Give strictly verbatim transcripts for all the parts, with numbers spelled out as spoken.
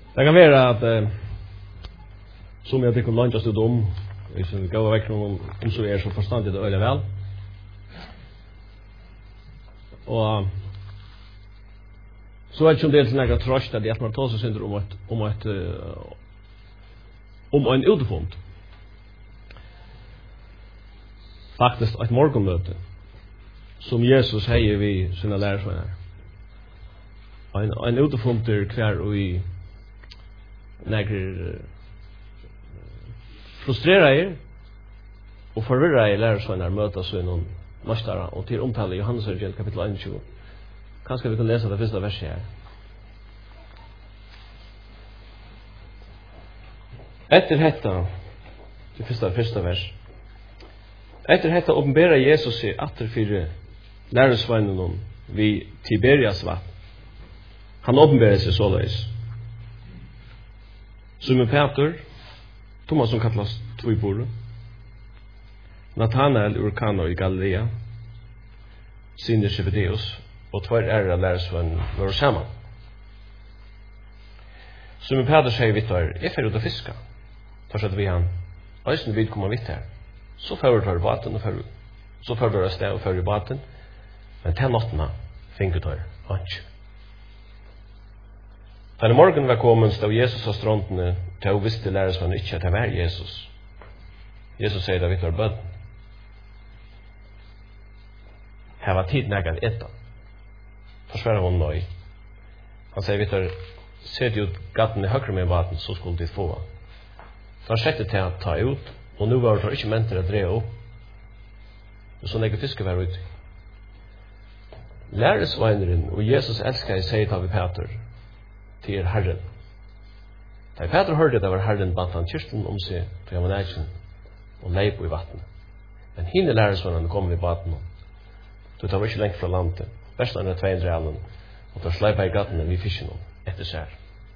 Det kan være at eh, som jeg tykker lunch stod om, hvis vi går vekk om, om så er så forstandig det øyelig vel. Og så er det ikke om det er til nægget trøst at jeg man tar seg synder om et, om et, uh, om en utfund. Faktisk et morgenmøte som Jesus heier vi sine lærersvenner. En, en utfunder hver og i nægger frustrerer og forvirrer lærersvenner møtes ved noen mastara og til omtale i Johannes evangeliet kapittel einogtjúgu. Kanskje vi kan lese det første verset her. Etter hetta, det første første vers. Etter hetta åpenberer Jesus seg atter fire lærersvennene vid Tiberias vatten. Han åpenberer seg såleis. Simon Peter, Thomas som kallas Tvoibore, Nathanael ur Kana i Galilea, Sinner Zebedeus, og tver ære lærersvenn var sammen. Simon Peter sier vidt her, jeg fer ut å fiska. Da satt vi han, eisen vid kommer vidt her. Så fører tar baten og fører, så fører tar sted og fører baten, men til nattene finket tar ikke. Da morgen var kommet, stod Jesus av strandene, til å visste lærersvenn ikke at det var Jesus. Jesus sier det vidt her bøten. Her var tid nægget etta. Forsvarer hun nøy. Han sier, vidt her, ser du ut gaten i høyre med baten, så skulle de få. Så han sette til å ta ut, og nå var det ikke ment til å dreie opp. Og så nægget fiske var ute. Læresveineren og Jesus elsker jeg sier til Peter, til Herren. Da Peter hørte at det var Herren, bant han kyrsten om seg til han var nægjen, og leip i vattnet. Men henne læresveineren kom i baten, så det var ikke lengt fra landet. Versen er tvei hundre allen, og da sleipa i gattene vi fiskene etter seg.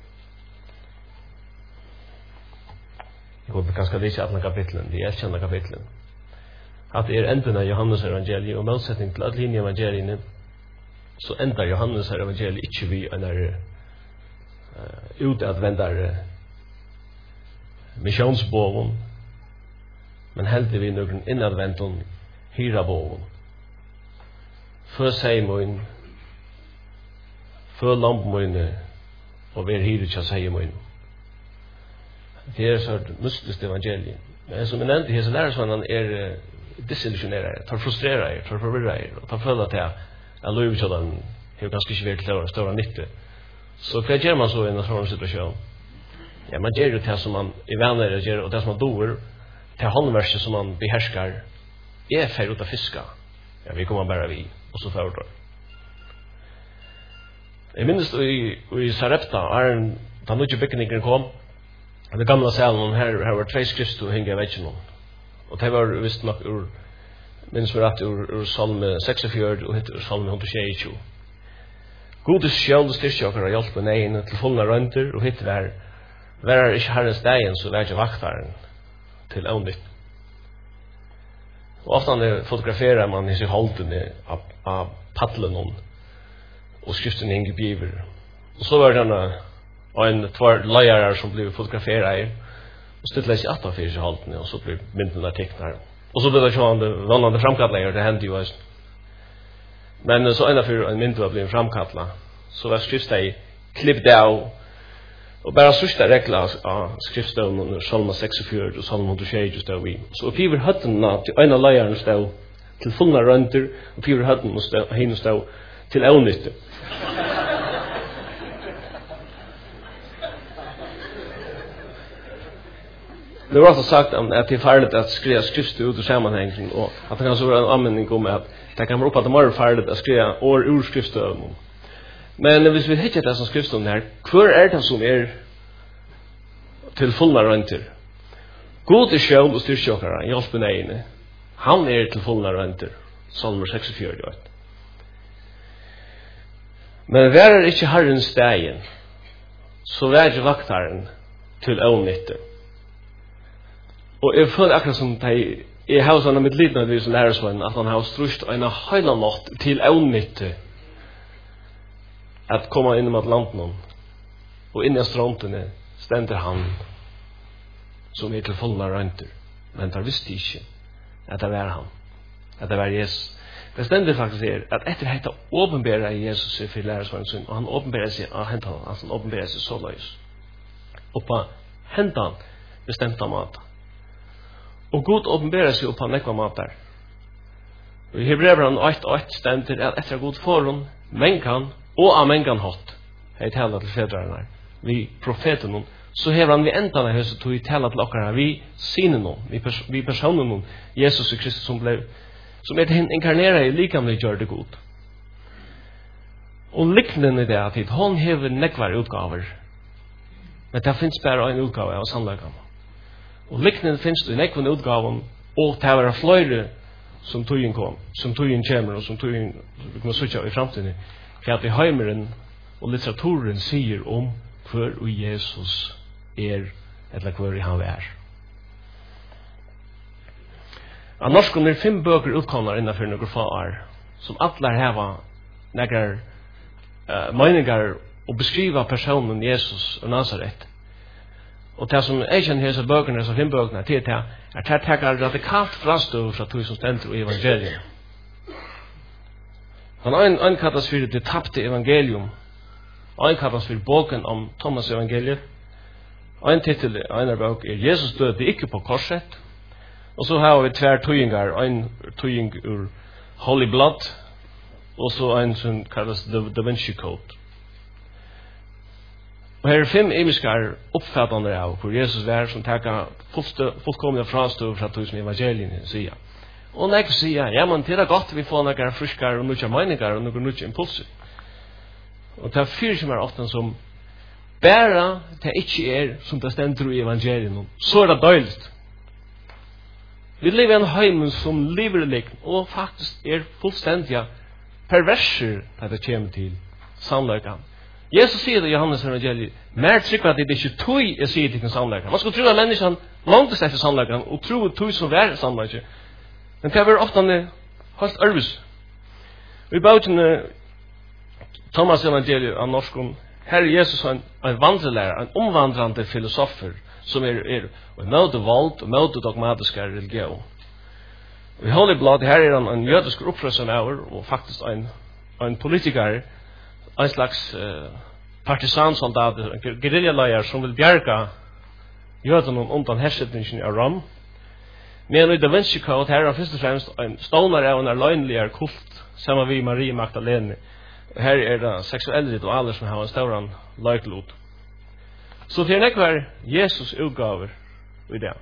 Jeg håper kanskje det ikke alle kapitlen, de er kjenne kapitlen. At det er enden av Johannes evangeliet, og motsetning til alle linje evangeliene, så ender Johannes evangeliet ikke vi en er uh, utadvendere missionsboven, men heldig vi noen innadvendun hyraboven. Før seimoen, før lampmoene, og ver hyret kja seimoen. Det er så mystisk evangeliet. Men som en ende, hese lærersvannan er uh, disillusionerer, tar frustrerer, tar forvirrer, og tar føler til at løyve kja den har ganske ikke vært til større nytte. Så hva gjør man så i en sånn situasjon? Ja, man gjør jo det som man i venner gjør, og det som man doer, til håndverset som man beherskar, er fer ut av fiska. Ja, vi kommer bare vi, og så fører det. Jeg minnes i, i Sarepta, er da nødje bygningen kom, det gamle salen, her, her var tre skrift og henge i veggen. Og det var visst nok ur, minns vi rett ur, ur salme seksogfjørt og hitt ur salme hundre tjueto. Godes sjøl og styrke okker har hjelp med negene til fullne rønter, og hitt var, var ikke herrens dagen, så var ikke vaktaren til åndytt. Og ofte fotograferer man i seg holdene av, av paddelen og skriften henge biver. Og så var det denne en tvær leirer som ble fotograferet og støttet seg atta for seg holdene, og så ble myndene tekner. Og så ble det sånn vannende framkattleier, det hendte jo også. Men så enda for en mynd var blevet framkattlet, så var skriftsteg klippet av, og bare sørste regler av skriftstøvn under salma seksogfjørt og salma hundre tjueto stod vi. Så oppiver høttene til en av leierne stod til fullne rønter, oppiver høttene stod, henne stod til avnytte. Det var altså sagt at det er farlig at skriva skriftet ut ur sammanhengen, og at det kan så være en anmenning om at det kan være opp at det er farlig at skriva år ur skriftet. Men hvis vi hittar det som skriftet her, hvor er det som er til fullna rønter? God er sjøl og styrkjokkere, hjelpen egene. Han er til fullna rønter, salmer seksogfjørt. Men vær er ikke Herrens dagen, så vær ikke vaktaren til ånytte. Og jeg føler akkurat som de, jeg har sånn av mitt litt nødvendigvis lærersvann, at han har strusht en høyla natt til ånytte at komme inn mot landen. og inne i stråntene stender han som er til fullna røynter. Men der visste ikke at det var han. At det var Jesus. Det stender faktisk her at etter hette åpenbæra Jesus er for lærersvaren sin, og han åpenbæra seg av hentan, altså han åpenbæra seg så løs. Og på hentan bestemte mat. Og Gud åpenbæra seg opp på nekva matar. Og i Hebreerbrevet åtte åtte stender at etter Gud foran menkan og av menkan hatt, hei tala til fedrarna, vi profeten, så hever han vi endan av høyset tog i tala til okkara, vi sinene, vi, pers vi personene, Jesus og Kristus som ble, som er til inkarnera i likamlig gjør det god. Og liknende i det at hon hever nekvar utgaver, men det finnes bare en utgave av sannleggene. Og liknende finnes det i nekvar utgaven, og det var flere som togjen kom, som togjen kommer, og som togjen kommer suttja i framtiden, for at i heimeren og litteraturen sier om hver og Jesus er, eller hver han er. Av norsken er fem bøker utkommer innenfor noen få år, som alle har nekker uh, meninger og beskriver personen Jesus og Nazaret. Og det som jeg kjenner disse bøkene, disse fem bøkene, til det er at det takker radikalt frastøv fra tog som stender i evangeliet. Han ein ein kallas fyrir det tapte evangelium. Ein kallas fyrir boken om Thomas evangeliet. Ein titel einar bok er Jesus døde ikke på korset. Og så har vi tvær tøyingar, ein tøying ur Holy Blood, og så ein som kallas The Da Vinci Code. Og her er fem emiskar oppfattande av hvor Jesus var som takka fullkomna frastøv fra tøy som evangelien sier. Og når jeg sier, ja, men det er godt vi får noen friskere og noen meninger og noen noen impulser. Og det er fyrt som er ofte som bare det ikke er som det stender i evangelien, så er det døyligt. Vi lever i en heim som lever lik og faktisk er fullstendig perverser da det kommer til sannløkene. Jesus sier det i Johannes evangeliet, mer trykker at det ikke tog jeg sier til sannløkene. Man skulle tro at menneskene langt etter sannløkene og tro at tog som er sannløkene. Men det var ofte helt ærvis. Vi bautene Thomas evangeliet av norsken, her er Jesus en, en vandrelærer, en omvandrande filosofer, som er, er og møte vold og møte dogmatiske religion. Vi Holy Blood, her er han en jødisk opprørsomøver, og faktisk en, en politiker, en slags uh, partisansoldat, en guerrillaløyer som vil bjerga jødene undan hersetningen av Rom. Men i Da Vinci Code her er først og fremst en stålar av en løgnligere kult, sammen vi Marie Magdalene. Her er det seksuelle ritualer som har en større løglod. Så til nek var Jesus utgaver i det.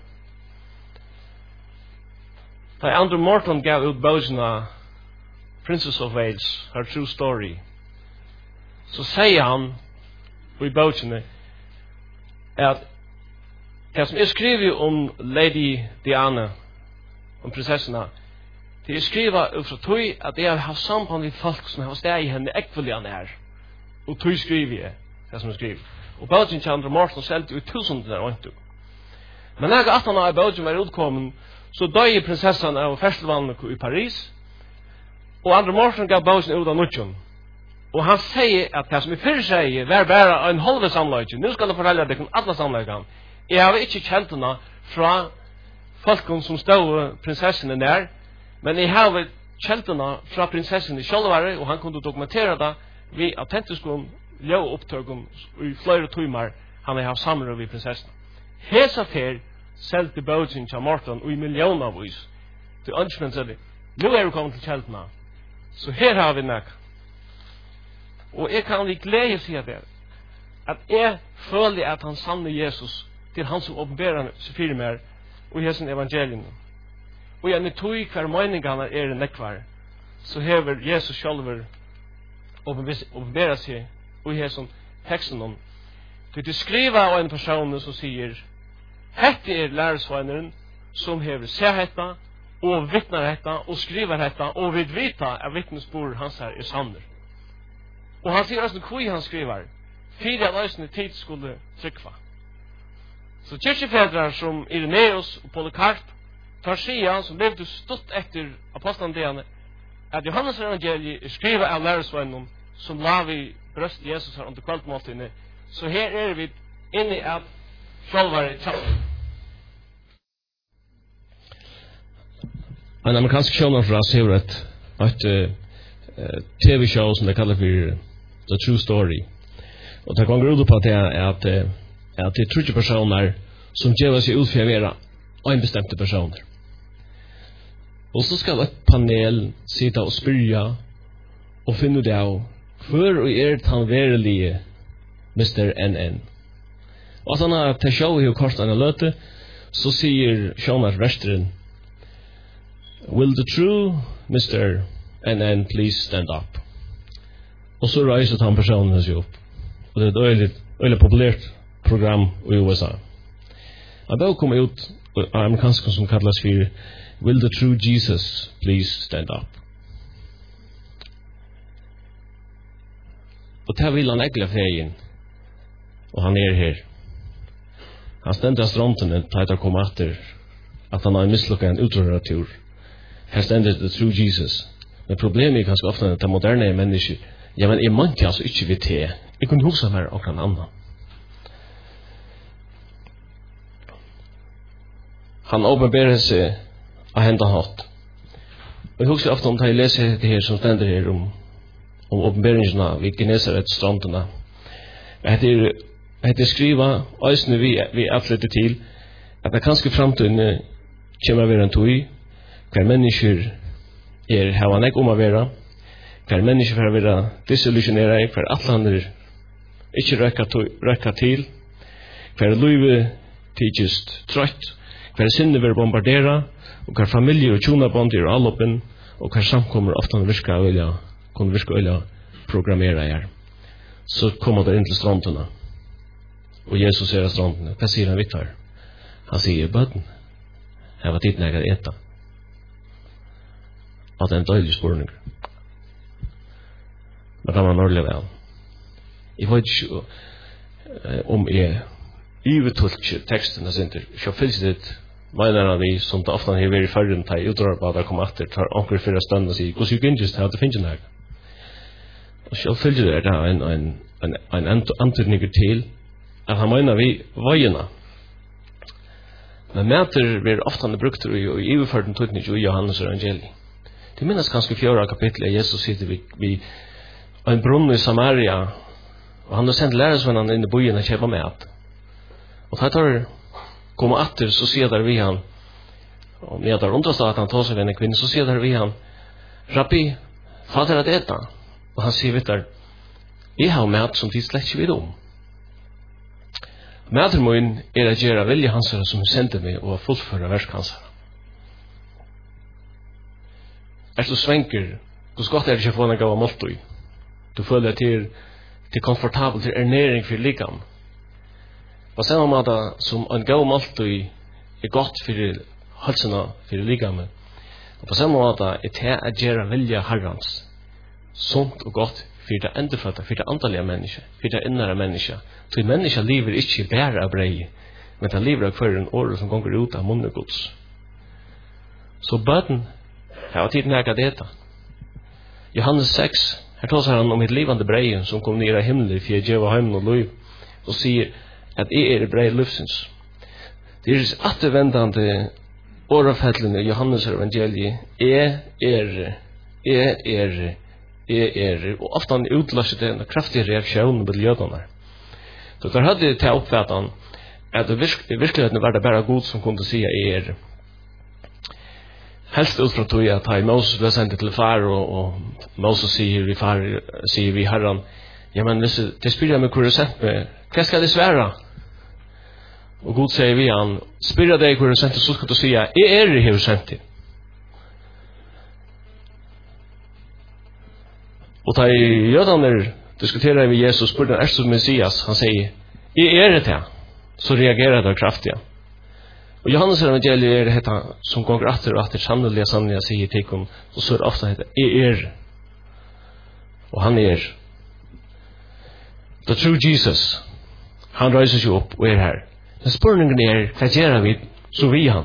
Da Andrew Morton gav ut bogen av Princess of Wales, Her True Story, så sier han i bogen at det som er skrivet om Lady Diana, om prinsessena, det er skrivet ut fra tog at jeg har samband med folk som har steg i henne ekvelian her. Og tog skriver jeg det som er skrivet. Og bogen til Andrew Morton selte ut tusen der og ikke. Men når jeg atten av bogen var utkommen, så døg prinsessan av festivalen i Paris, og Andrew Morton gav bogen ut av Nutjon. Og han sier at det som i fyrre sier var bare en halve samløyke. Nå skal jeg fortelle deg om alle samløykene. Jeg har ikke kjent henne fra folken som stod prinsessene nær, men jeg har kjent henne fra prinsessene sjølvare, og han kunne dokumentere det ved autentiske ljøopptøkken i flere timer han har samlet ved prinsessene. Hesa fer selte bogen til Morton og i millioner av oss til ønsken sier, nå er vi kommet til kjeltene, så her har vi nek. Og jeg kan vi glede si at det, at jeg føler at han sanne Jesus til han som åpenberer seg fyrir mer og i hessen evangelien. Og jeg er tog hver meningene er nekvar, så hever Jesus sjálfur åpenberer seg og i hessen teksten om. Til du skriver av en person som sier, hette er lærersveineren som hever se hetta og vittnar hetta og skriver hetta og vil vita at vittnesbord hans her er sanner. Og han sier også hvor han skriver, fire av løsene tid skulle trykva. Så kyrkjefedrar som Ireneus og Polycarp tar sida som levde stått etter apostlene at Johannes evangeliet er skrivet av lærersvennen som la vi brøst Jesus her under kveldmåltidene Så her er vi inne i at sjálvare tjallet. En amerikansk sjónvarpsrás hevur et et uh, T V-show som de kallar for The True Story. Og det går ut på at det er at, at det er trutje personer som gjør seg ut for å være en bestemte personer. Og så skal et panel sitte og spyrja og finne ut av hvor er han verelige mister N N. Og sånn at det showet jo kort en løte, så sier Sjónar Vesteren, will the true mister N N please stand up? Og så reiser han personen seg opp. Og det er et øyelig, øyelig populært program i U S A. Og da kommer ut av amerikansk som kalles for will the true Jesus please stand up? Og det vil han egle fegen. Og han er her. Han stender stråntene til å komme etter at han har mislukket en utrøratur. Her stender the true Jesus. Men problemet er ganske ofte at det moderne mennesker, ja, men jeg måtte altså ikke vidt det. Jeg kunne huske meg akkurat annan. Han åpenberer seg av henda hatt. Og jeg husker ofte om da jeg leser det her som stender her om om åpenberingene vi geneser etter strandene. Jeg heter skriva, øysene vi, vi atletter til, at det kanskje fremtiden kommer å være en tog, hver mennesker er hva han ikke om å være, hver mennesker får være disillusioneret, hver alle andre ikke røkker til, hver livet tidligst trøtt, hver sinne vil bombardere, og hver familie og tjonabånd er alloppen, og hver samkommer ofte virker å vilja, kunne virke å vilja programmere her. Så kommer det inn til strandene, og Jesus ser av strandene. Hva sier han Victor? Han sier, bøtten, her var tiden jeg hadde etter. Og det er en døylig spørning. Men kan man ordentlig vel. Jeg vet ikke om jeg ivetulker teksten og sinter. Så fylls det mener han vi som det ofte har vært i førren til utarbeidet kommer etter, tar anker for å stønne og sier, hvordan er det ikke det finnes noe? Og så fylls det da en, en, en, en antydning til at han mener vi veiene. Men mæter blir ofte brukt i iveførten tøytning i Johannes evangeliet. Det minnes kanskje fjøra kapitlet at Jesus sitter vi, vi en brunn i Samaria, og han har sendt læresvennene inn i byen og kjøper mat. Og da tar kommer atter, så sier der vi han, og med at det undrast at han tar seg ved en kvinne, så sier der vi han, Rabbi, fader at eta? Og han sier vidt der, jeg har mat som de slett ikke vet om. Maten min er å gjøre vilje hans som sendte meg og fullføre versk hans. Er du svenker, hvordan godt er det ikke å få en gav av måltøy? Du føler at det er komfortabelt, det er ernæring for likam. På samme måte som en gav måltøy er godt for halsene, for likamen. Og på samme måte er det å gjøre vilje herrens, sunt og godt for det endefødte, for det antallige mennesker, for det innere mennesker. Så mennesker lever ikke bare av brei, men det lever av hver en år som går ut av munnen Guds. Så bøten, her var tiden jeg dette. Johannes seks, her taler han om et livande brei som kom ned av himmelen for å gjøre heimen og liv, og sier at jeg er brei livsens. Det er attervendende årafettlene i Johannes evangeliet, jeg er, jeg er, jeg er, og ofte han utløser det en kraftig reaksjon på jødene. Så der hadde jeg til oppfattan at i virkeligheten var det bare Gud som kunne si at jeg er. Helst ut fra tog at jeg Moses ble sendt til far, og, og Moses sier vi far, sier vi herren, ja, men hvis det spyrer meg hvor du sendt meg, hva skal det svære? Og Gud sier vi han, spyrer deg hvor du sendt, så skal du si at jeg er det hvor sendt til. Og da jødene diskuterer med Jesus, spør den er som Messias, han sier, jeg er det til, så reagerer det kraftig. Og Johannes evangeliet er det som går atter og atter, sannelig og sannelig, jeg sier til ham, og så er det ofte hette, jeg er, og han er. The true Jesus, han reiser seg opp og er her. Men spørningen er, hva gjør vi, så vi han?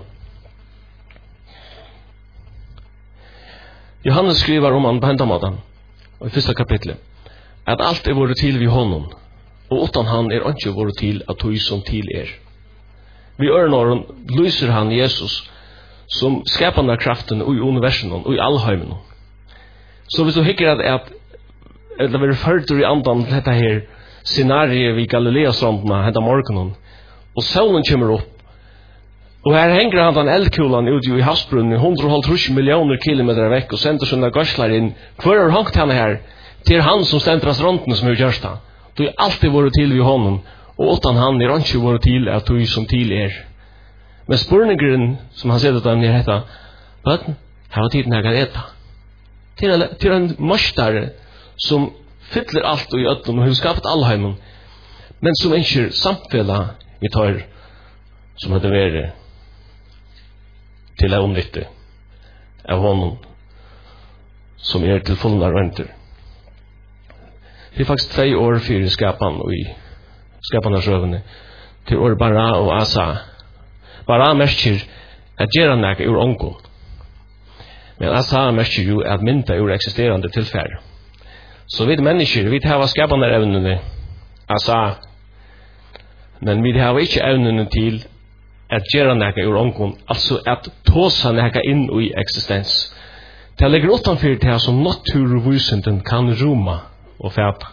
Johannes skriver om han på hendamåten, og i første kapitlet, at alt er vært til vi honom, og utan han er ikke vår til at tog som til er. Vi ørnåren lyser han Jesus som skapande kraften i universen og i allheimen. Så hvis du hikker at, at det blir ført i andan til dette her scenariet vid Galileastrandene henta morgenen, og solen kommer opp, og her henger han den eldkulan ut i havsbrunnen hundre og halvtreds millioner kilometer vekk og sender sånne garslar inn. Hvor har hangt han her? Til han som stender av strandene som har gjørst han. Du er alltid vært til ved honom, og utan han er ikke vært til at du som til er. Men spurningeren som han sier til er dette, bøtten, her var tiden jeg kan eta. Til, til en mørstare som fyller alt og i ødlen og har skapat allheimen, men som ikke samfellet vi tar som hadde vært til å omnytte av honom som er til fullnar venter. Det er faktisk tre år for skapan og i skapan av sjøvene til år Bara og Asa. Bara merker at gjerne nek ur ongon. Men Asa merker jo at mynda ur eksisterande tilfær. Så vi mennesker, vi har skapan av evnene Asa, men vi har ikke evnene til at gjøre nek ur ongon, altså at tåsa nek inn i eksistens. Det ligger utanfor det som naturvusenden kan roma og fæta.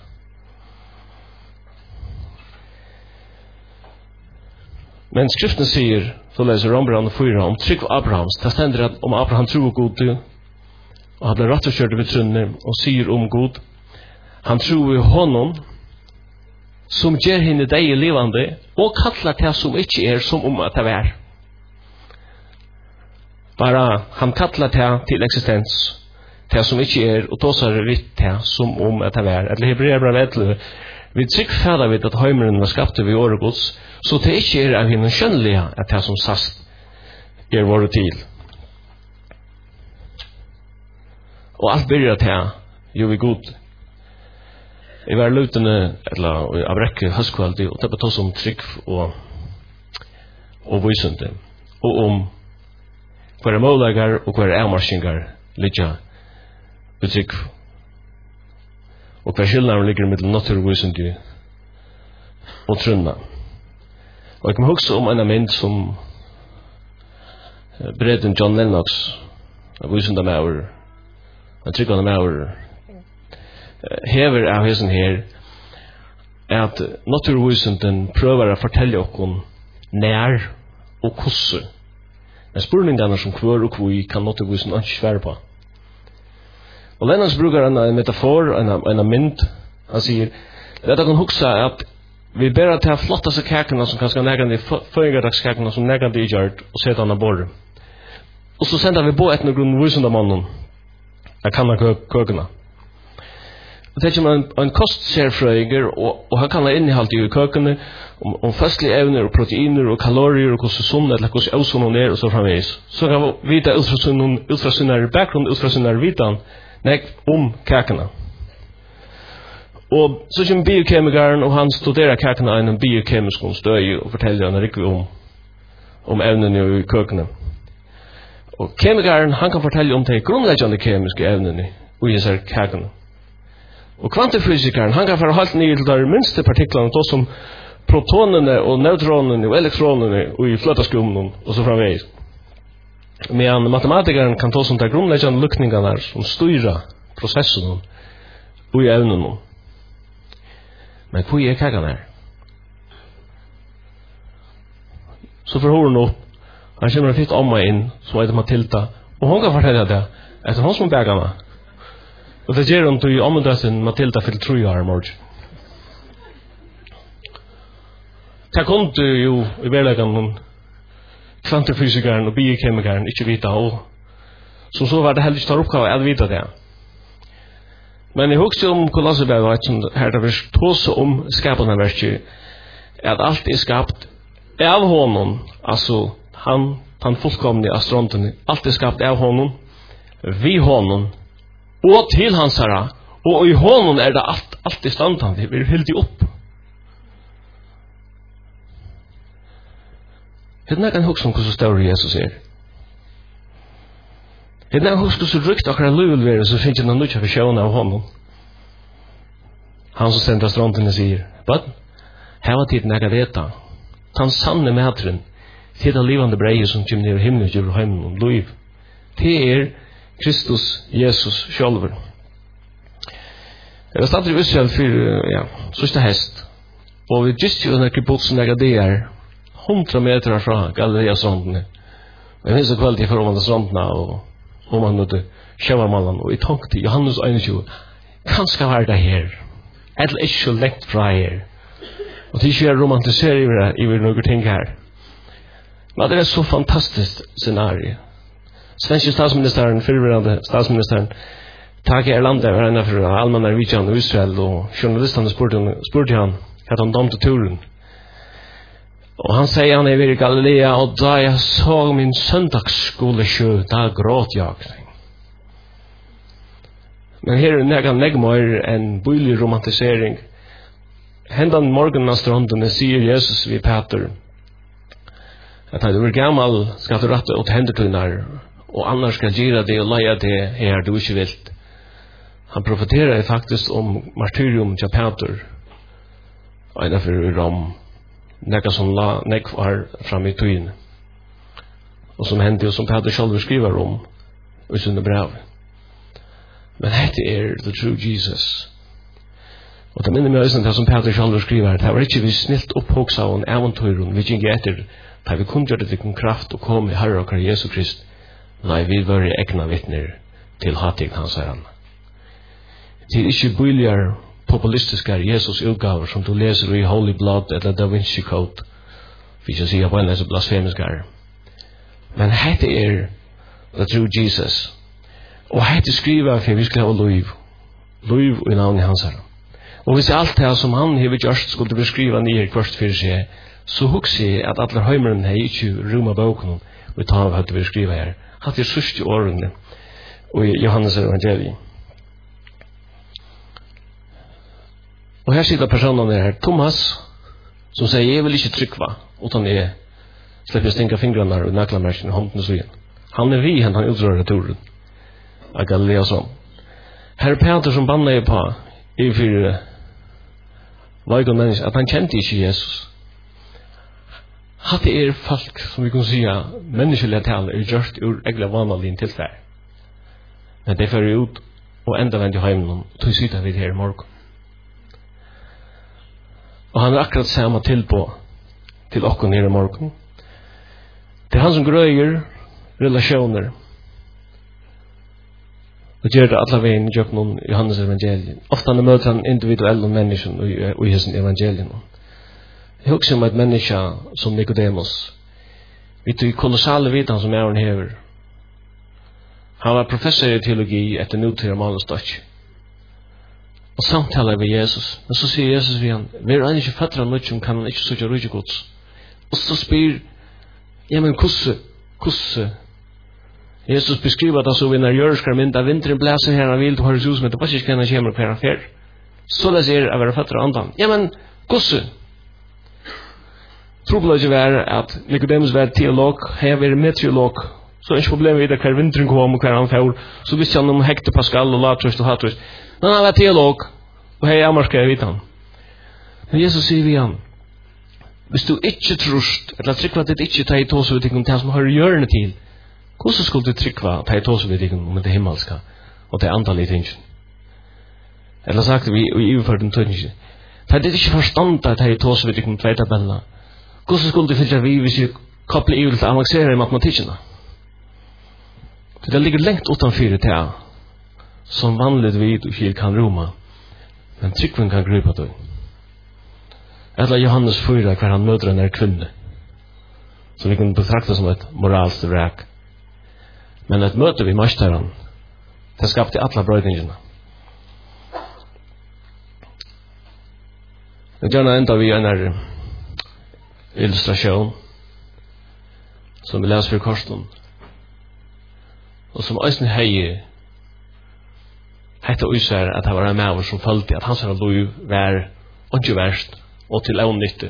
Men skriften sier, så leser Rombrand fyra om trygg Abrahams, det stender at om Abraham tror god og han ble rattekjørt ved trunne og sier om god, han tror i honom som gjør henne deg i levande og kallar det som ikke er som om at det er. Bara han kallar det til eksistens, det som ikke er, og tåsar vitt det som om at det er. Eller Hebreer brev elleve, vi trygg fæda vidt at heimeren var skapt ved åregods, så det ikke er av henne skjønnelige at det som sast er våre til. Og alt byrjar til jo vi god. Jeg var lutende, eller av rekke høstkvaldi, og det betyr som trygg og, og vysende, og om hver målager og hver avmarsingar ligger ved trygg, og hver skillnaden ligger mellom naturvysende og trunna. Og jeg kan huske om en mynd som breden John Lennox, vysende maur, en tryggande maur, hever av hessen her, at naturvysenden prøver å fortelle okkur nær og kosse. Men spurningene som hver og hvor kan naturvysenden ikke svære på. Og Lennox bruker en metafor, en, en mynd. Han sier, det kan huske at vi ber til flottaste kakene som kanskje negande føringadagskakene som negande i gjørt og sette han av bordet. Og så sender vi på et noen vysendamannen jeg kan ha køkene. Og det er ikke en, en kostserfrøyinger, og, og han kan ha innehalt i køkene om, om fastlige evner og proteiner og kalorier og hvordan sunn eller hvordan avsunn er og så framvis. Så kan vi vite ut fra sinne bakgrunn, ut fra sinne vitan nek om kakene. Og så kommer biokemikeren, og han studerer kakene av en biokemisk støy og forteller han ikke om, om evnene i køkene. Og kemikeren, han kan fortelle om de grunnleggende kemiske evnene i disse kakene. Og kvantefysikeren, han kan fara halt ned til de minste partiklene, då som protonene og neutronene og elektronene og i fløtaskummen og så framveis. Men matematikeren kan ta som de grunnleggende lukningene som styrer prosessen og i evnene. Men hvor er kakan her? Så får hun opp, han kommer en fitt omma inn, som heter Matilda, og hun kan fortelle det, etter hun som beger meg. Og det gjør hun til omdressen Matilda fyller tru år i morgen. Det kunne du jo i verleggen kvantefysikeren og biokemikeren ikke vite, og som så var det heller ikke tar oppgave å vite det. Men jeg husker om Kolosserbrevet, som her det vil tåse om skapende verket, at alt er skapt av honom, altså han, han fullkomne astrontene, alt er skapt av honom, vi honom, og til hans herra, og i honom er det alt, alt er standande, vi er hildig opp. Hedna kan huske om hvordan større Jesus er. Hedna kan huske hvordan rykt akkurat livet vil være, så finnes det noe for sjøen av honom. Han som sender astrontene sier, but Här var tiden jag veta. Han sanne mätren. Till det livande breje som kommer ner i himlen och gör hem och liv. Det är Kristus, Jesus själver. Jag var stadig i Israel för, ja, sista häst. Och vi just gjorde den här kibbutsen där det är hundra meter från Galilea-stranden. Og jeg minns en kveld jeg får om han strandene og om han møtte kjøvermannen og jeg tenkte Johannes einogtjúgu kanskje var det her eller ikke så lengt fra her og det er ikke jeg romantiserer i noen ting her men det er så fantastisk scenario svenske statsministeren fyrverande statsministeren Tage Erlander var en for allmenn Norwegian og Israel og journalistene spurte han hva han dømte turen. Og han sier han er i Galilea, og da jeg så min søndagsskolesjø, da gråt jeg. Men her er nega negmøyr en bøylig romantisering. Hendan morgenen av strandene sier Jesus ved Peter, at du er gammal, skal du rette åt hendertunnar, og annars skal gira det og leia det her du ikke vilt. Han profeterer faktisk om martyrium til Peter, og en for Rom, nekka som la nekk var fram i tøyen, og som hendte, og som Peter selv skriver om i sine brev. Men dette er the true Jesus. Og det minner meg også det som Peter selv skriver, det var ikke vi snilt opphoksa av en eventøyren, vi gikk etter, da vi kunne gjøre det til kraft og kom i Herre og Jesu Krist, nei, vi var i egna vittner til hatig hans herren. Det er ikke bøyligere populistiske Jesus utgaver som du leser i Holy Blood eller Da Vinci Code, for ikke å si på en lese blasfemiske. Men hette er the true Jesus. Og hette skriver for vi skal ha liv. Liv i navnet hans herre. Og hvis alt det som han har gjort skulle beskrive nye kvart for seg, så husker jeg at alle høymeren har ikke rommet boken og vi tar av hva vi skriver her. Hatt er sørste årene og i Johannes evangeliet. Og her sitter personen her, Thomas, som sier, jeg vil ikke trykva, utan jeg slipper stinka fingrarna og naklamerken i hånden og svien. Han er vi, han utrører turen av Galilea som. Her er Peter som banner på i fire veigon mennesker, at han kjente ikke Jesus. Hatt er folk, som vi kan si, menneskelige tal er gjort ur egla vanalin tilfær. Men det fører ut og enda vendt i heimen og tog sida vid her i morgen. Og han er akkurat samme tilpå til okken nere i morgen. Det er han som grøyer relasjoner og gjør det alle veien i Jøknon i Johannes evangeliet. Ofte han møter han individuelle mennesker i hessen evangeliet. Jeg husker om et menneske som Nicodemus. Vi tog kolossale vidan som er han hever. Han var professor i teologi etter nutid av Malus Dutch. Og samtaler ved Jesus. Men så sier Jesus ved han, vi er ikke føtter av nødgjum, kan han ikke søke rydgjegods. Og så spyr, ja, men kusse, kusse. Jesus beskriver det så vi når jørskar mynd av vinteren blæser her han vil, du har hus med, det var ikke henne kommer hver han fer. Så det sier å være føtter av andan. Ja, men kusse. Trobelig ikke være at Nicodemus var teolog, her var meteorolog, så er ikke problemet i det hver vinteren kom og hver han fer, så visste han om hekte Pascal og latrøst og hatrøst. Men han var teolog, og hei amarska jeg vidt han. Men Jesus sier vi han, hvis du ikke trust, eller trykva at det ikke tar i tåse ut om det som har hjørne til, hvordan skulle du trykva at ta i tåse ut om det himmelska, og det antallige ting? Eller sagt vi i iverført en tøyning, det er ikke forstand at ta i tåse ut om tvei tabella, hvordan skulle du fylle vi hvis vi koppler i til avansere i matematikkene? Det ligger lengt utanfyr det som vanligt vid och kil kan roma, men tryckven kan gripa då. Eller Johannes fyra, hver han møter en er kvinne, som vi kan betrakta som et moralst ræk. Men et møte vi masteren, det skapte alla brøydningene. Jeg gjerne enda vi en er illustration, som vi leser for korsen, og som æsne hei hette uisar at han var en maver som følte at hans liv var ikke verst og til avnytte.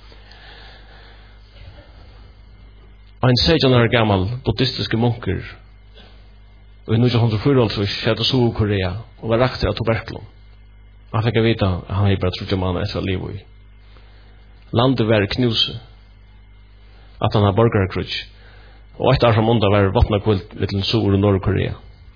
Og en seksten år gammal buddhistiske munker og i nitton fyrtiofyra skjedde Syd-Korea og var rakter av tuberkulum. Han fikk vite at han hadde bare trodde man etter liv i. landet var knuse. At han har borgarkrutsch. Og et år som måndag var vattnakvult mittlen Sur og Nordkorea.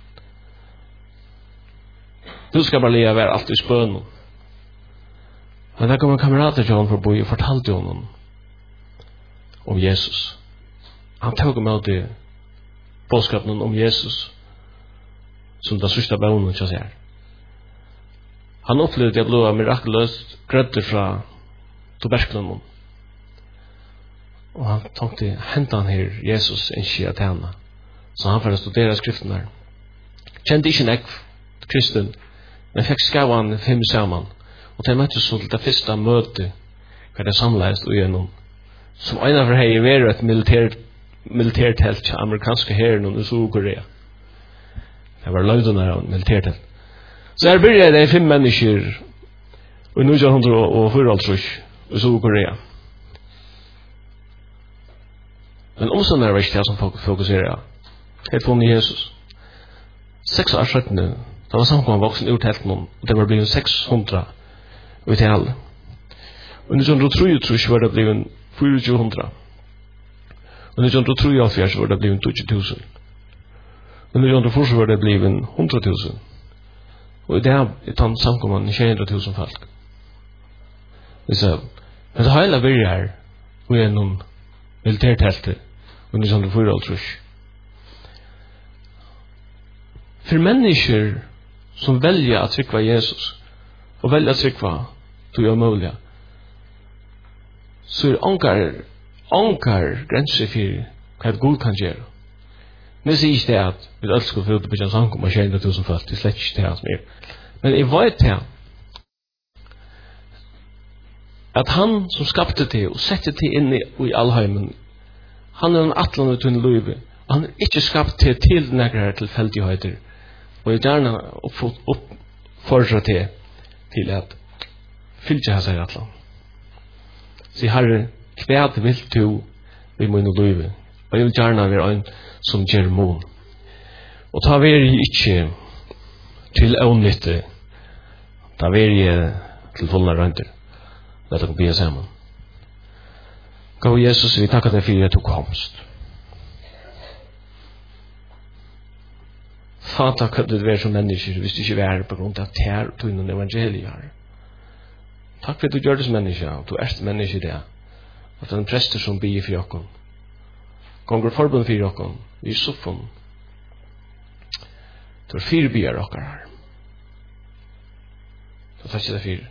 Nu skal bare lia være alt i spøn. Men der kom en kamerater til honom forbi og fortalte honom om Jesus. Han tog med det bådskapen om Jesus som den sørste bønnen til seg. Han opplevde at jeg ble mirakuløst grødder fra tuberkulen. Og han tenkte, hente han her, Jesus, en skia til henne. Så han får studere skriften her. Kjente ikke nekv, kristen, men fikk skav han fem sammen. Og det møttes så til det første møte, hva det samledes og gjennom. Som en av hei var et militær, militærtelt til amerikanske herren i Sør-Korea. Det var løydene av militærtelt. Så her begynte det fem mennesker i nitton oh four i Sør-Korea. Men omstående var ikke det som fokuserer. Helt funnet Jesus. Seks år søttene, det var samkommet voksen ur telten, og det var blevet seks hundre i tale. Og i nitton trettiotre var det blevet fyrtio hundra. Og i nitton trettiotre var det blevet tjugo tusen. Og i nitton fyrtio var det blevet hundra tusen. Og i det er tann samkommet tjuehundra tusen folk. Så, men det hele var her, og gjennom militærteltet, og nitton fyrtiotre. For mennesker som velger at trykva Jesus, og velger at trykva til å mulig, så er ankar, ankar grenser for hva Gud kan gjøre. Men det sier ikke det at vi alle skal få ut på en samkom av tjuehundra tusen folk, det er slett ikke det som er. Men jeg vet det at han som skapte det og sette det inn i, i allheimen, han er en atlan ut under livet. Han er ikke skapt det til nægre tilfeldigheter. Og jeg gjerne oppfordrer det til at fylgje her seg atlan. Så herre, hva vil du vi må inn i livet? Og jeg vil gjerne være en som gjør mån. Og ta vi ikke til ånlytte, ta vi til fullna rønter. Lad oss be sammen. Gå Jesus, vi takker deg for at du komst. Fata kan du være som mennesker hvis du ikke er på grunn av tær og tunnen evangelier. Takk for at du gjør det som menneske, og du er menneske i det. At det er en prester som bier for jokken. Konger forbund for jokken, vi er suffen. Du er fire bier jokker her. Så takk for det.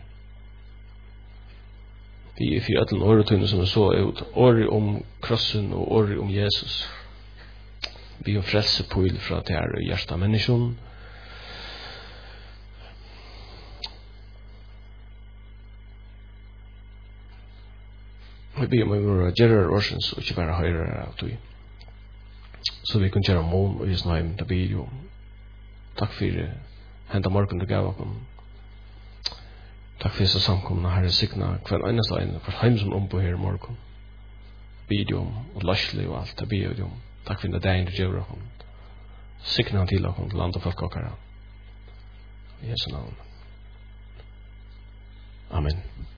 Vi er for ødelen åretunne som er så ut. Året om krossen og året om Jesus. Vi er frelse pøyl fra det her hjertet av mennesken. Vi ber om å gjøre gjøre årsens og ikke bare høyre av tog. Så vi kan gjøre mån og gjøre heim. Det blir jo takk for hentet morgen til gav oss. Takk for disse samkomne herre signa hver eneste ene for heim som ombå her i morgen. Bid om og laslig og alt. Det blir jo om. Takk for det dagen du gjør oss. Signa til oss til land og folk og kara. I Jesu navn. Amen.